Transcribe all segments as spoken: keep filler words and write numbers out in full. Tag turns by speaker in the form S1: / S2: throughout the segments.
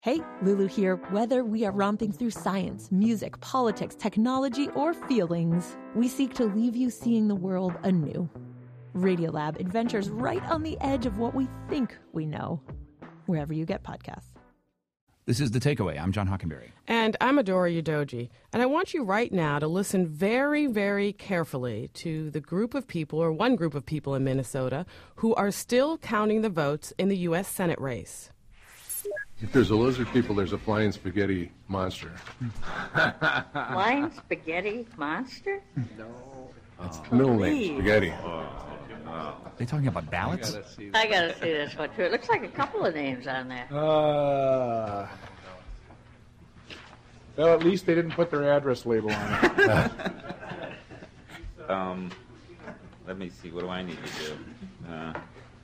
S1: Hey, Lulu here. Whether we are romping through science, music, politics, technology, or feelings, we seek to leave you seeing the world anew. Radiolab adventures right on the edge of what we think we know, wherever you get podcasts.
S2: This is The Takeaway. I'm John Hockenberry.
S3: And I'm Adora Udoji. And I want you right now to listen very, very carefully to the group of people, or one group of people in Minnesota, who are still counting the votes in the U S Senate race.
S4: If there's a lizard people, there's a flying spaghetti monster.
S5: Flying spaghetti monster?
S4: No. It's oh. Middle name, spaghetti.
S2: Oh. Are they talking about ballots?
S5: I gotta see this one, too. It looks like a couple of names on there.
S6: Uh, well, at least they didn't put their address label on it.
S7: um, let me see. What do I need to do? Uh,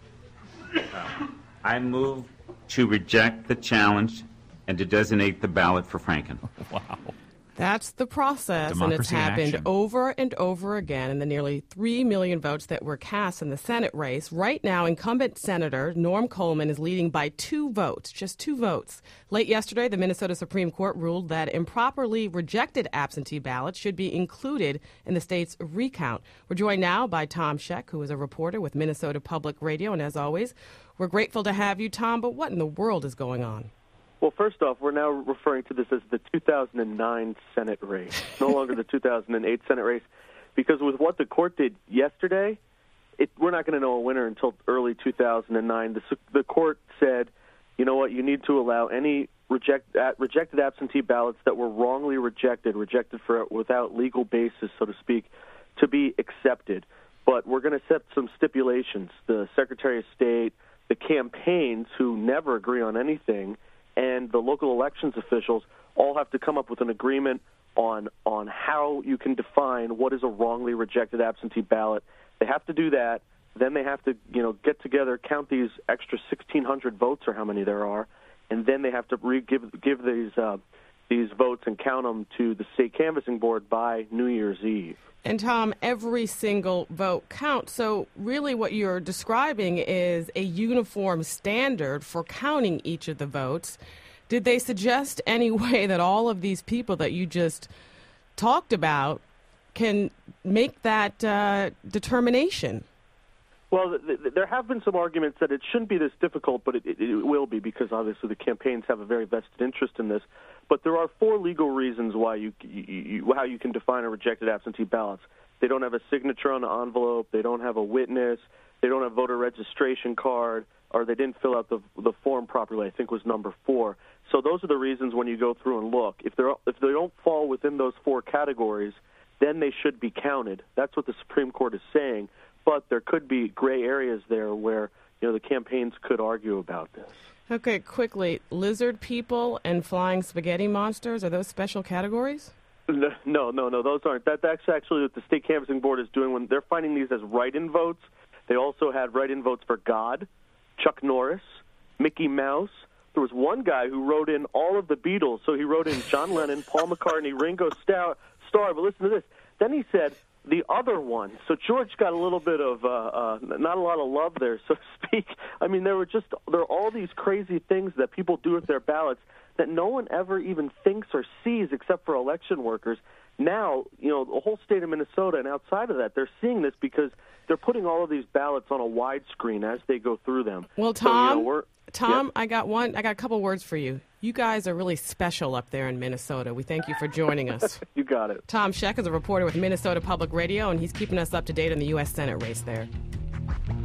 S7: uh, I move to reject the challenge and to designate the ballot for Franken.
S2: Wow.
S3: That's the process,
S2: Democracy
S3: and it's happened
S2: action.
S3: over and over again in the nearly three million votes that were cast in the Senate race. Right now, incumbent Senator Norm Coleman is leading by two votes, just two votes. Late yesterday, the Minnesota Supreme Court ruled that improperly rejected absentee ballots should be included in the state's recount. We're joined now by Tom Scheck, who is a reporter with Minnesota Public Radio, and as always, we're grateful to have you, Tom, but what in the world is going on?
S8: Well, first off, we're now referring to this as the two thousand nine Senate race, no longer the two thousand eight Senate race, because with what the court did yesterday, it, we're not going to know a winner until early two thousand nine. The, the court said, you know what, you need to allow any reject, uh, rejected absentee ballots that were wrongly rejected, rejected for without legal basis, so to speak, to be accepted. But we're going to set some stipulations. The Secretary of State, the campaigns, who never agree on anything, and the local elections officials all have to come up with an agreement on on how you can define what is a wrongly rejected absentee ballot. They have to do that. Then they have to, you know, get together, count these extra sixteen hundred votes or how many there are, and then they have to re- give give these uh, these votes and count them to the state canvassing board by New Year's Eve.
S3: And, Tom, every single vote counts. So really what you're describing is a uniform standard for counting each of the votes. Did they suggest any way that all of these people that you just talked about can make that uh, determination?
S8: Well, th- th- there have been some arguments that it shouldn't be this difficult, but it, it, it will be because obviously the campaigns have a very vested interest in this. But there are four legal reasons why you, you, you how you can define a rejected absentee ballot. They don't have a signature on the envelope. They don't have a witness. They don't have voter registration card, or they didn't fill out the the form properly. I think was number four. So those are the reasons when you go through and look. If they if they don't fall within those four categories, then they should be counted. That's what the Supreme Court is saying. But there could be gray areas there where, you know, the campaigns could argue about this.
S3: Okay, quickly, lizard people and flying spaghetti monsters, are those special categories?
S8: No, no, no, no, those aren't. That, that's actually what the state canvassing board is doing when they're finding these as write-in votes. They also had write-in votes for God, Chuck Norris, Mickey Mouse. There was one guy who wrote in all of the Beatles, so he wrote in John Lennon, Paul McCartney, Ringo Starr. But listen to this. Then he said the other one. So George got a little bit of uh, uh, not a lot of love there, so to speak. I mean, there were just there are all these crazy things that people do with their ballots that no one ever even thinks or sees except for election workers. Now, you know, the whole state of Minnesota and outside of that, they're seeing this because they're putting all of these ballots on a widescreen as they go through them.
S3: Well, Tom,
S8: so, you know, we're,
S3: Tom,
S8: yeah.
S3: I got one. I got a couple words for you. You guys are really special up there in Minnesota. We thank you for joining us.
S8: You got it.
S3: Tom Scheck is a reporter with Minnesota Public Radio, and he's keeping us up to date on the U S Senate race there.